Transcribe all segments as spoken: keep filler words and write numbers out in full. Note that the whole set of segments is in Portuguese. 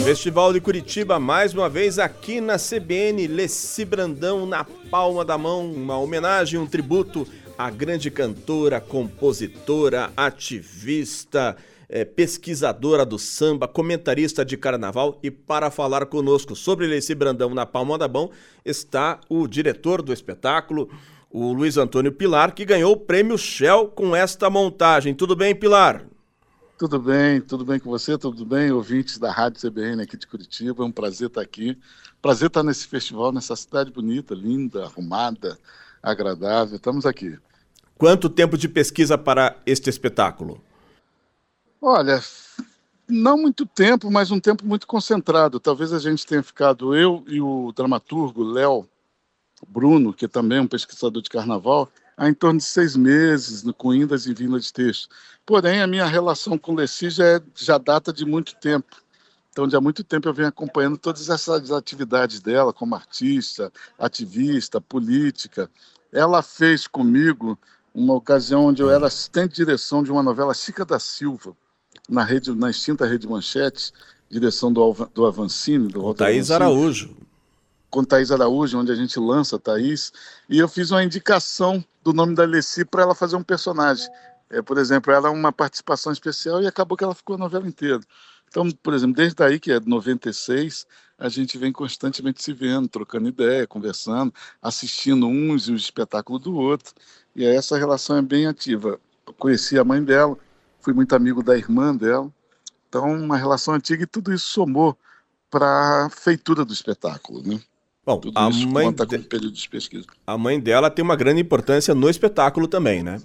Festival de Curitiba, mais uma vez aqui na C B N, Leci Brandão na palma da mão, uma homenagem, um tributo à grande cantora, compositora, ativista, é, pesquisadora do samba, comentarista de carnaval. E para falar conosco sobre Leci Brandão na palma da mão está o diretor do espetáculo, o Luiz Antônio Pilar, que ganhou o prêmio Shell com esta montagem. Tudo bem, Pilar? Tudo bem, tudo bem com você, tudo bem, ouvintes da Rádio C B N aqui de Curitiba, é um prazer estar aqui, prazer estar nesse festival, nessa cidade bonita, linda, arrumada, agradável, estamos aqui. Quanto tempo de pesquisa para este espetáculo? Olha, não muito tempo, mas um tempo muito concentrado, talvez a gente tenha ficado, eu e o dramaturgo Léo Bruno, que também é um pesquisador de carnaval, há em torno de seis meses, com indas e vindas de texto. Porém, a minha relação com Leci já, é, já data de muito tempo. Então, de há muito tempo eu venho acompanhando todas essas atividades dela, como artista, ativista, política. Ela fez comigo uma ocasião onde eu era assistente de direção de uma novela Chica da Silva, na, rede, na extinta Rede Manchete, direção do, do Avancini. Do com Thaís Araújo. Com Thaís Araújo, onde a gente lança a Thaís, e eu fiz uma indicação do nome da Leci para ela fazer um personagem. É, por exemplo, ela é uma participação especial e acabou que ela ficou a novela inteira. Então, por exemplo, desde aí, que é de noventa e seis, a gente vem constantemente se vendo, trocando ideia, conversando, assistindo uns e o espetáculo do outro, e aí essa relação é bem ativa. Eu conheci a mãe dela, fui muito amigo da irmã dela, então uma relação antiga, e tudo isso somou para a feitura do espetáculo, né? Bom, Tudo a isso mãe conta de... com o período de pesquisa. A mãe dela tem uma grande importância no espetáculo também, né?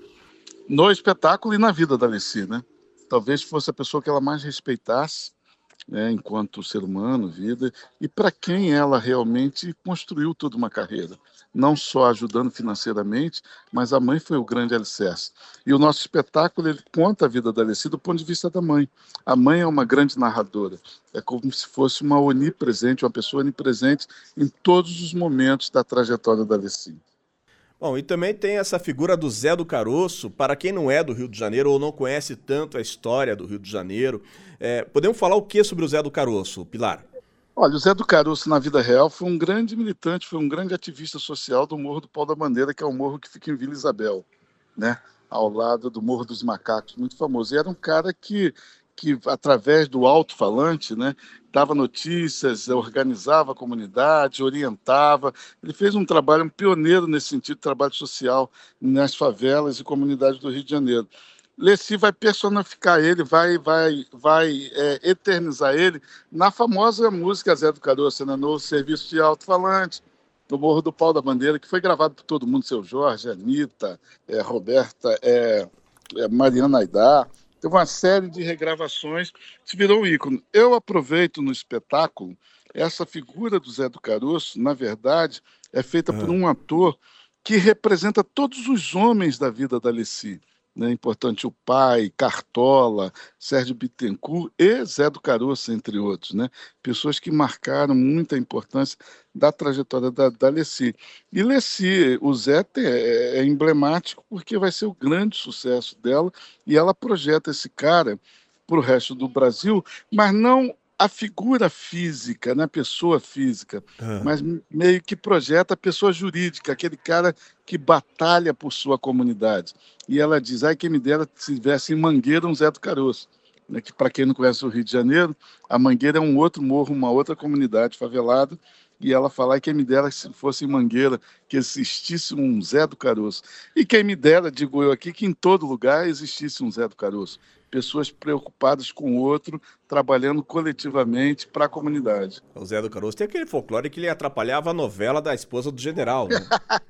No espetáculo e na vida da Leci, né? Talvez fosse a pessoa que ela mais respeitasse, né, enquanto ser humano, vida, e para quem ela realmente construiu toda uma carreira. Não só ajudando financeiramente, mas a mãe foi o grande alicerce. E o nosso espetáculo, ele conta a vida da Leci do ponto de vista da mãe. A mãe é uma grande narradora. É como se fosse uma onipresente, uma pessoa onipresente em todos os momentos da trajetória da Leci. Bom, e também tem essa figura do Zé do Caroço, para quem não é do Rio de Janeiro ou não conhece tanto a história do Rio de Janeiro. É, podemos falar o que sobre o Zé do Caroço, Pilar? Olha, o Zé do Caroço, na vida real, foi um grande militante, foi um grande ativista social do Morro do Pau da Bandeira, que é um morro que fica em Vila Isabel, né? Ao lado do Morro dos Macacos, muito famoso. E era um cara que, que através do alto-falante, né, dava notícias, organizava a comunidade, orientava. Ele fez um trabalho, um pioneiro nesse sentido, trabalho social nas favelas e comunidades do Rio de Janeiro. Leci vai personificar ele, vai, vai, vai é, eternizar ele na famosa música Zé do Caroço, né, no serviço de alto-falante, do Morro do Pau da Bandeira, que foi gravado por todo mundo, Seu Jorge, Anitta, é, Roberta, é, é, Mariana Aidar. Teve uma série de regravações que virou um ícone. Eu aproveito no espetáculo, essa figura do Zé do Caroço, na verdade, é feita por um ator que representa todos os homens da vida da Leci. É importante o pai, Cartola, Sérgio Bittencourt e Zé do Caroço, entre outros, né? Pessoas que marcaram muita importância da trajetória da, da Leci. E Leci, o Zé é, é emblemático porque vai ser o grande sucesso dela, e ela projeta esse cara para o resto do Brasil, mas não a figura física, né, a pessoa física, ah. mas meio que projeta a pessoa jurídica, aquele cara que batalha por sua comunidade. E ela diz, ai, quem me dera se tivesse em Mangueira um Zé do Caroço. Né, que, para quem não conhece o Rio de Janeiro, a Mangueira é um outro morro, uma outra comunidade favelada, e ela fala, ai, quem me dera se fosse em Mangueira, que existisse um Zé do Caroço. E quem me dera, digo eu aqui, que em todo lugar existisse um Zé do Caroço. Pessoas preocupadas com o outro, trabalhando coletivamente para a comunidade. O Zé do Caroço tem aquele folclore que ele atrapalhava a novela da esposa do general, né?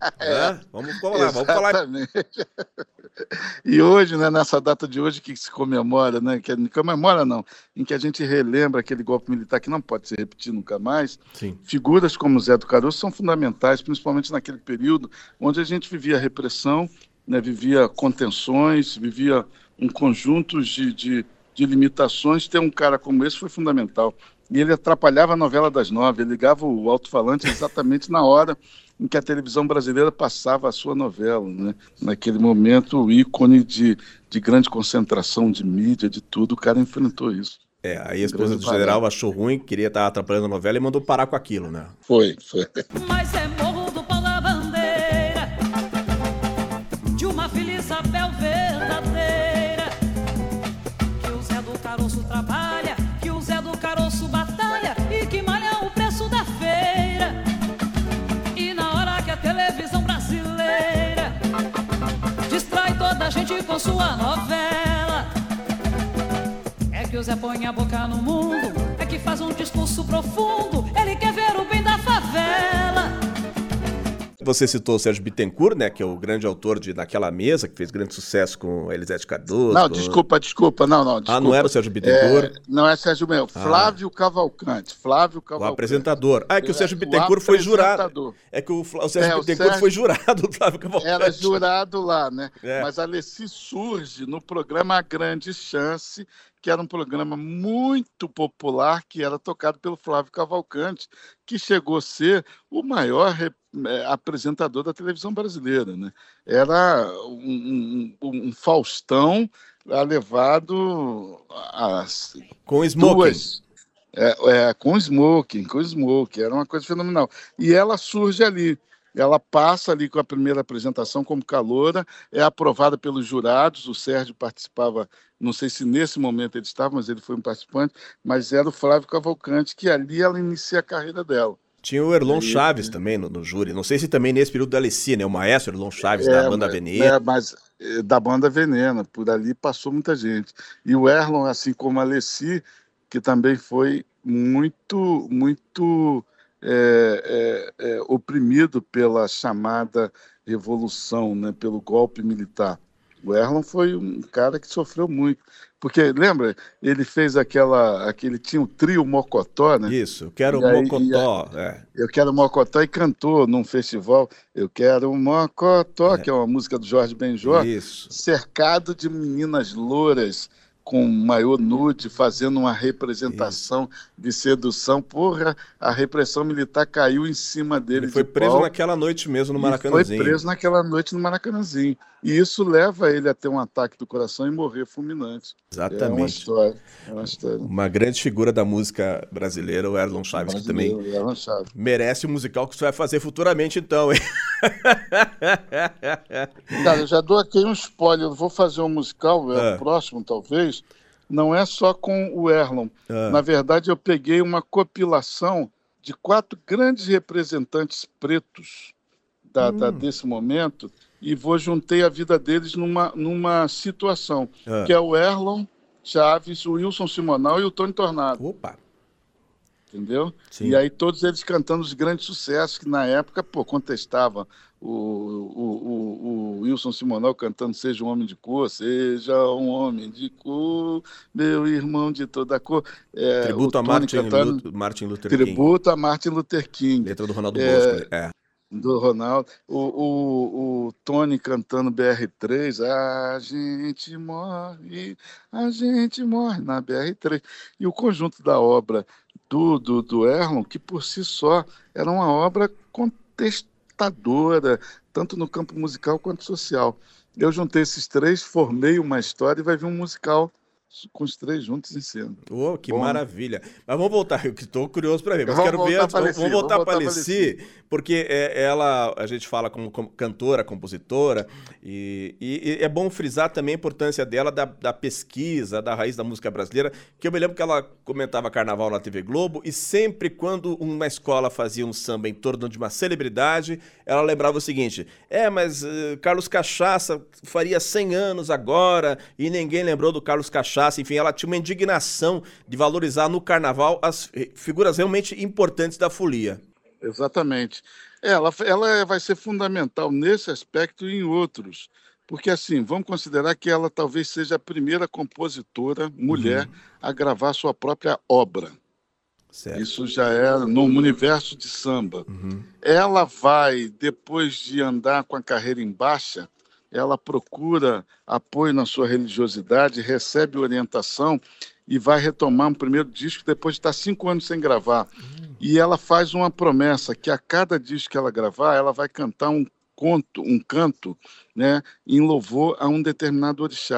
é, vamos, vamos lá, vamos falar. E hoje, né, nessa data de hoje que se comemora, né, que comemora não, em que a gente relembra aquele golpe militar que não pode se repetir nunca mais, Sim. Figuras como o Zé do Caroço são fundamentais, principalmente naquele período onde a gente vivia repressão, né, vivia contenções, vivia um conjunto de, de, de limitações. Ter um cara como esse foi fundamental. E ele atrapalhava a novela das nove, ele ligava o alto-falante exatamente na hora em que a televisão brasileira passava a sua novela, né? Naquele momento, o ícone de, de grande concentração de mídia, de tudo, o cara enfrentou isso. É, aí a Um esposa grande do general parada. achou ruim, queria estar atrapalhando a novela e mandou parar com aquilo, né? Foi, foi. Mas é morro do pau da bandeira de uma filha Isabel verdadeira, que o Zé do Caroço trabalha, que o Zé do Caroço batalha e que malha o preço da feira. E na hora que a televisão brasileira distrai toda a gente com sua novela, é que o Zé põe a boca no mundo, é que faz um discurso profundo, ele quer ver o bem da favela. Você citou o Sérgio Bittencourt, né, que é o grande autor de Naquela Mesa, que fez grande sucesso com a Elisete Cardoso. Não, com... desculpa, desculpa, não, não, desculpa. Ah, não era o Sérgio Bittencourt? É, não é Sérgio Mel, Ah. Flávio Cavalcante, Flávio O Cavalcante. apresentador. Ah, é que o É, Sérgio o Bittencourt foi jurado. apresentador. É que o, Fla- o Sérgio É, o Bittencourt Sérgio- foi jurado do Flávio Cavalcante. Era jurado lá, né? É. Mas a Alessi surge no programa A Grande Chance, que era um programa muito popular, que era tocado pelo Flávio Cavalcante, que chegou a ser o maior re- eh, apresentador da televisão brasileira, né? Era um, um- um Faustão ah, levado às Com smoking. duas. É, é, com smoking, com smoking, era uma coisa fenomenal. E ela surge ali, ela passa ali com a primeira apresentação como caloura, é aprovada pelos jurados, o Sérgio participava, não sei se nesse momento ele estava, mas ele foi um participante, mas era o Flávio Cavalcante, que ali ela inicia a carreira dela. Tinha o Erlon Aí, Chaves também no, no júri. Não sei se também nesse período da Alessi, né? O maestro Erlon Chaves, É, da banda mas- Veneno. é, mas é, da banda Veneno, por ali passou muita gente. E o Erlon, assim como a Alessi, que também foi muito, muito é, é, é, oprimido pela chamada revolução, né, pelo golpe militar. O Erlon foi um cara que sofreu muito. Porque, lembra, ele fez aquela, aquele, tinha um trio Mocotó, né? Isso, eu quero E aí- Mocotó. É. Eu Quero Mocotó, e cantou num festival Eu Quero Mocotó, que é uma música do Jorge Benjor, Isso. cercado de meninas louras com maiô nude, fazendo uma representação de sedução. Porra, a repressão militar caiu em cima dele. Ele foi de preso pau, naquela noite mesmo no e Maracanãzinho. foi preso naquela noite no Maracanãzinho. E isso leva ele a ter um ataque do coração e morrer fulminante. É uma Exatamente. história. É uma história. Uma grande figura da música brasileira, o Erlon Chaves, que também Brasileiro, Erlon Chaves. merece o musical que você vai fazer futuramente, então, hein? Cara, eu já dou aqui um spoiler. Eu vou fazer um musical, é, Ah. próximo talvez. Não é só com o Erlon. Ah. Na verdade, eu peguei uma compilação de quatro grandes representantes pretos da, da- desse momento e vou juntei a vida deles numa, numa situação, Ah. que é o Erlon Chaves, o Wilson Simonal e o Tony Tornado. Opa! Entendeu? Sim. E aí todos eles cantando os grandes sucessos que na época, pô, contestava o, o, o, o Wilson Simonal cantando Seja um Homem de Cor, seja um homem de cor, meu irmão de toda cor. É, Tributo o a Tony Martin, cantando Lu- Martin Luther King. tributo a Martin Luther King, Letra do Ronaldo É, Bosco. É. do Ronaldo. O, o, o Tony cantando B R três, a gente morre, a gente morre na B R três. E o conjunto da obra do, do, do Erlon, que por si só era uma obra contestadora, tanto no campo musical quanto social. Eu juntei esses três, formei uma história e vai vir um musical com os três juntos em cena. Oh, que Bom, né? maravilha. Mas vamos voltar, eu estou curioso para ver. Mas Vamos quero ver voltar antes, pra vamos, Alessi, vamos voltar vamos para a voltar pra Alessi, porque é, ela, a gente fala como, como cantora, compositora, e, e- e é bom frisar também a importância dela da, da pesquisa, da raiz da música brasileira, que eu me lembro que ela comentava carnaval na T V Globo, e sempre quando uma escola fazia um samba em torno de uma celebridade, ela lembrava o seguinte: é, mas eh, Carlos Cachaça faria cem anos agora, e ninguém lembrou do Carlos Cachaça. Enfim, ela tinha uma indignação de valorizar no carnaval as eh, figuras realmente importantes da folia. Exatamente. Ela, ela vai ser fundamental nesse aspecto e em outros. Porque, assim, vamos considerar que ela talvez seja a primeira compositora mulher a gravar sua própria obra. Certo. Isso já é no universo de samba. Uhum. Ela vai, depois de andar com a carreira em baixa, ela procura apoio na sua religiosidade, recebe orientação e vai retomar um primeiro disco depois de estar cinco anos sem gravar. E ela faz uma promessa que a cada disco que ela gravar, ela vai cantar um conto, um canto, né, em louvor a um determinado orixá.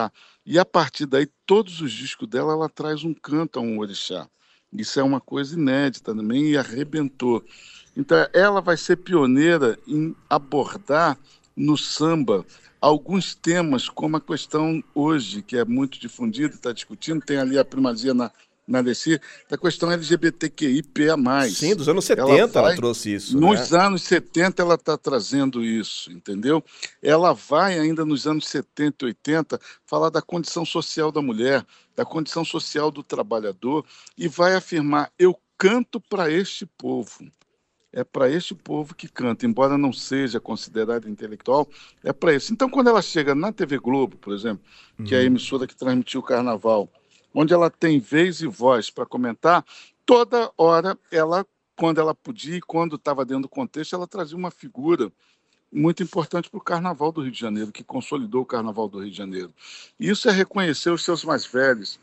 E a partir daí, todos os discos dela, ela traz um canto a um orixá. Isso é uma coisa inédita também e arrebentou. Então, ela vai ser pioneira em abordar no samba alguns temas, como a questão hoje, que é muito difundida, está discutindo, tem ali a primazia na, na Alessi, da questão L G B T Q I P A mais. Sim, dos anos setenta ela, vai, ela trouxe isso. Nos né? anos setenta ela está trazendo isso, entendeu? Ela vai ainda nos anos setenta e oitenta falar da condição social da mulher, da condição social do trabalhador, e vai afirmar, eu canto para este povo. É para este povo que canta, embora não seja considerado intelectual, é para isso. Então, quando ela chega na T V Globo, por exemplo, uhum. que é a emissora que transmitiu o Carnaval, onde ela tem vez e voz para comentar, toda hora, ela, quando ela podia e quando estava dentro do contexto, ela trazia uma figura muito importante para o Carnaval do Rio de Janeiro, que consolidou o Carnaval do Rio de Janeiro. E isso é reconhecer os seus mais velhos.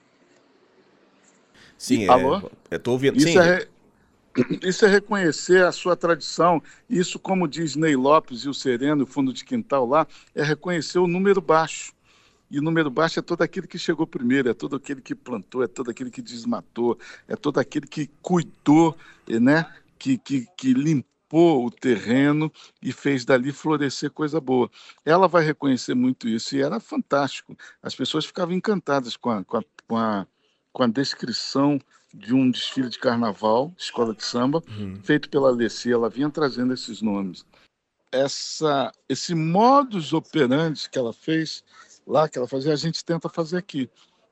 Sim, e, é, alô? Eu estou ouvindo. Isso Sim. é... Isso é reconhecer a sua tradição. Isso, como diz Ney Lopes e o Sereno, o fundo de quintal lá, é reconhecer o número baixo. E o número baixo é todo aquele que chegou primeiro, é todo aquele que plantou, é todo aquele que desmatou, é todo aquele que cuidou, né? que, que, que limpou o terreno e fez dali florescer coisa boa. Ela vai reconhecer muito isso e era fantástico. As pessoas ficavam encantadas com a, com a, com a, com a descrição de um desfile de carnaval, escola de samba, uhum. feito pela Alessi. Ela vinha trazendo esses nomes. Essa, esse modus operandi que ela fez lá, que ela fazia, a gente tenta fazer aqui,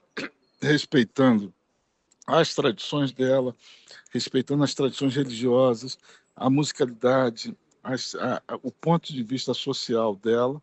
respeitando as tradições dela, respeitando as tradições religiosas, a musicalidade, as, a, a, o ponto de vista social dela,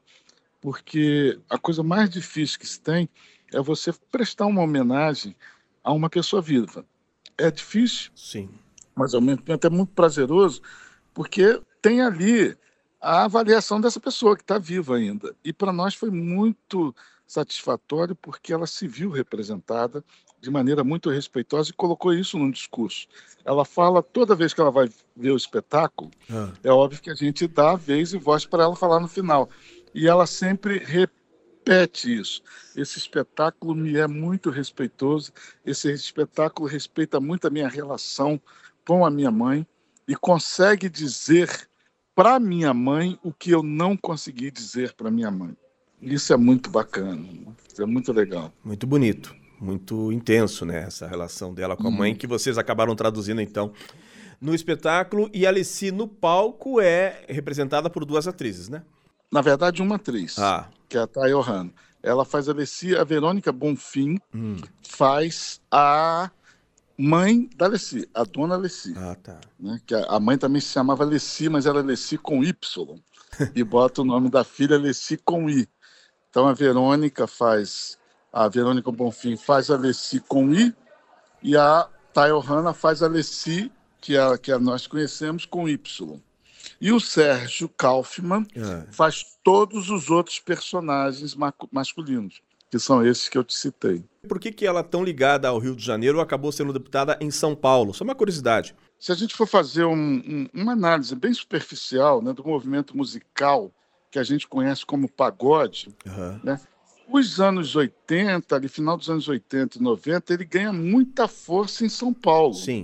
porque a coisa mais difícil que se tem é você prestar uma homenagem a uma pessoa viva. É difícil, sim, mas ao mesmo tempo é muito prazeroso, porque tem ali a avaliação dessa pessoa que está viva ainda. E para nós foi muito satisfatório, porque ela se viu representada de maneira muito respeitosa e colocou isso num discurso. Ela fala, toda vez que ela vai ver o espetáculo, ah. é óbvio que a gente dá vez e voz para ela falar no final. E ela sempre repete repete isso. Esse espetáculo me é muito respeitoso, esse espetáculo respeita muito a minha relação com a minha mãe e consegue dizer para minha mãe o que eu não consegui dizer para minha mãe. Isso é muito bacana, isso é muito legal. Muito bonito, muito intenso, né? Essa relação dela com a mãe, hum. que vocês acabaram traduzindo, então, no espetáculo. E a Alessi, no palco, é representada por duas atrizes, né? Na verdade, uma atriz, ah. que é a Thay Ohana. Ela faz a Alessi, a Verônica Bonfim hum. faz a mãe da Alessi, a dona Alessi. Ah, tá. Né? Que a, a mãe também se chamava Alessi, mas era Alessi com Y. E bota o nome da filha Alessi com I. Então a Verônica faz, a Verônica Bonfim faz a Alessi com I e a Thay Ohana faz a Alessi, que, é, que é, nós conhecemos, com Y. E o Sérgio Kaufmann é. faz todos os outros personagens ma- masculinos, que são esses que eu te citei. Por que, que ela, tão ligada ao Rio de Janeiro, acabou sendo deputada em São Paulo? Só uma curiosidade. Se a gente for fazer um, um, uma análise bem superficial, né, do movimento musical que a gente conhece como pagode, uhum. né, os anos oitenta, ali, final dos anos oitenta e noventa, ele ganha muita força em São Paulo. Sim.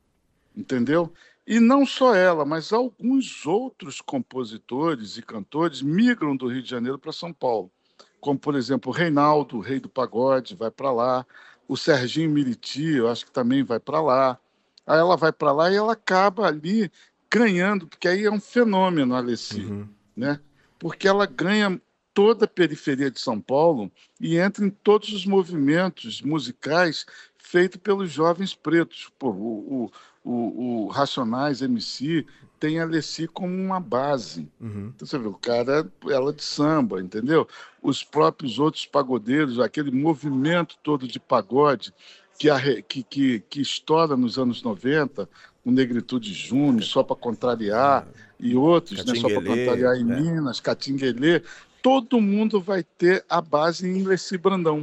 Entendeu? E não só ela, mas alguns outros compositores e cantores migram do Rio de Janeiro para São Paulo. Como, por exemplo, o Reinaldo, o rei do pagode, vai para lá. O Serginho Miriti, eu acho que também vai para lá. Aí ela vai para lá e ela acaba ali ganhando, porque aí é um fenômeno, a Alessi, uhum. né? Porque ela ganha toda a periferia de São Paulo e entra em todos os movimentos musicais feitos pelos jovens pretos. Pô, o, o O, o Racionais M C tem a Alessi como uma base. Uhum. Então, você vê, o cara, ela de samba, entendeu? Os próprios outros pagodeiros, aquele movimento todo de pagode que, arre, que, que, que estoura nos anos noventa, o Negritude Júnior, Só para Contrariar, é. e outros, né? Só para Contrariar em é. Minas, Catinguelê, todo mundo vai ter a base em Alessi Brandão.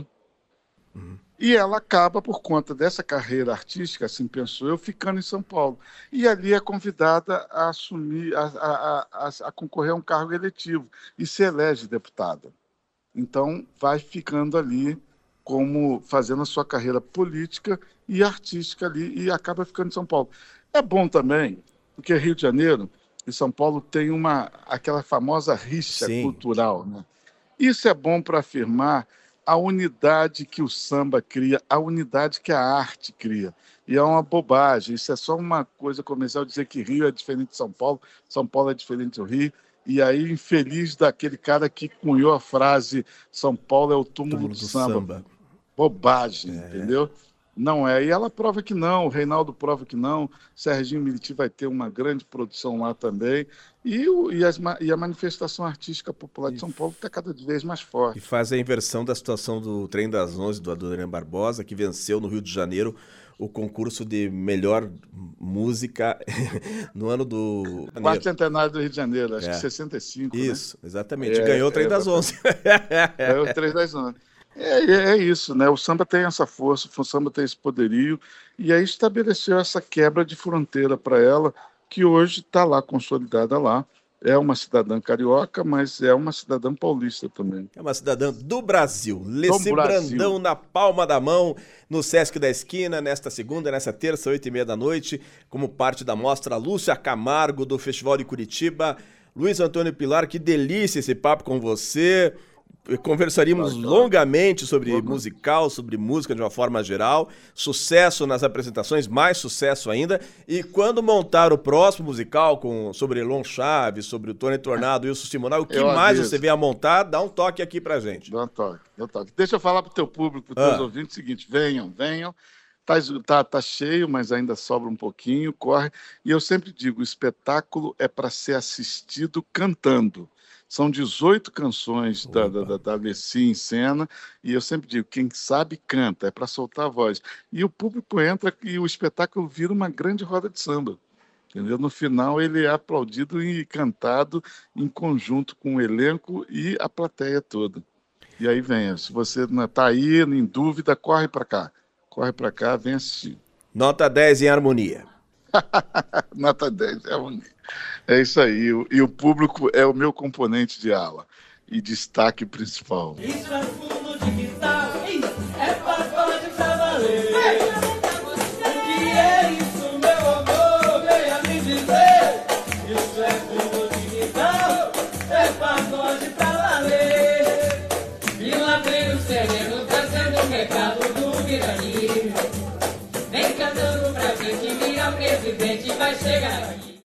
Uhum. E ela acaba, por conta dessa carreira artística, assim penso eu, ficando em São Paulo. E ali é convidada a assumir, a, a, a, a concorrer a um cargo eletivo e se elege deputada. Então, vai ficando ali como fazendo a sua carreira política e artística ali, e acaba ficando em São Paulo. É bom também, porque Rio de Janeiro e São Paulo tem uma, aquela famosa rixa Sim. cultural, né? Isso é bom para afirmar a unidade que o samba cria, a unidade que a arte cria. E é uma bobagem, isso é só uma coisa comercial dizer que Rio é diferente de São Paulo, São Paulo é diferente do Rio, e aí infeliz daquele cara que cunhou a frase São Paulo é o túmulo, Túmulo do, do samba. samba. Bobagem, É. entendeu? Não é. E ela prova que não, o Reinaldo prova que não, Serginho Militi vai ter uma grande produção lá também, e, o, e, as, e a manifestação artística popular de São Paulo está cada vez mais forte. E faz a inversão da situação do Trem das Onze, do Adoniran Barbosa, que venceu no Rio de Janeiro o concurso de melhor música no ano do... Quarto centenário do Rio de Janeiro, acho É. que sessenta e cinco, Isso, né? exatamente. É, Ganhou o Trem é, das Onze. Ganhou o Trem das Onze. É, é, é isso, né? O samba tem essa força, o samba tem esse poderio, e aí estabeleceu essa quebra de fronteira para ela, que hoje está lá, consolidada lá. É uma cidadã carioca, mas é uma cidadã paulista também. É uma cidadã do Brasil. Leci Brasil. Brandão na palma da mão, no Sesc da Esquina, nesta segunda, nessa terça, oito e meia da noite, como parte da mostra Lúcia Camargo, do Festival de Curitiba. Luiz Antônio Pilar, que delícia esse papo com você. Conversaríamos Vai, vai. longamente sobre Vamos. musical, sobre música de uma forma geral. Sucesso nas apresentações, mais sucesso ainda. E quando montar o próximo musical com, sobre Elon Chaves, sobre o Tony Tornado e o Wilson Simonal, o que Eu mais aviso. você vem a montar, dá um toque aqui pra gente. Dá um toque, dá um toque. Deixa eu falar para o teu público, para os teus Ah. ouvintes, o seguinte: venham, venham. Tá, tá, tá cheio, mas ainda sobra um pouquinho, corre. E eu sempre digo, o espetáculo é para ser assistido cantando. São dezoito canções da, da, da, da Leci em cena, e eu sempre digo, quem sabe canta, é para soltar a voz. E o público entra e o espetáculo vira uma grande roda de samba. Entendeu? No final ele é aplaudido e cantado em conjunto com o elenco e a plateia toda. E aí venha, se você não está aí, em dúvida, corre para cá. Corre para cá, vem assistir. Nota dez em harmonia. Nota dez, é bonito. É isso aí. E o, e o público é o meu componente de ala e destaque principal. Isso é